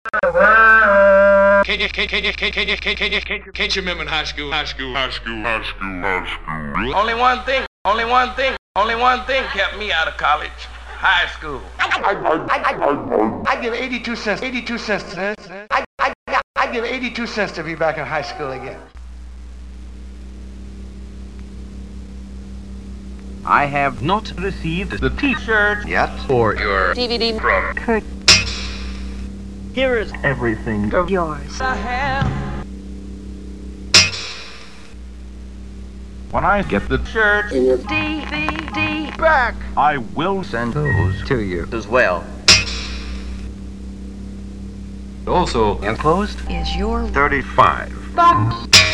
Can't you remember in high school? Only one thing kept me out of college. High school. I give 82 cents. 82 cents. I give 82 cents to be back in high school again. I have not received the T-shirt yet or your DVD from Kurt. Here is everything of yours. I have. When I get the shirt In your DVD back, I will send those to you as well. Also enclosed is your 35 box.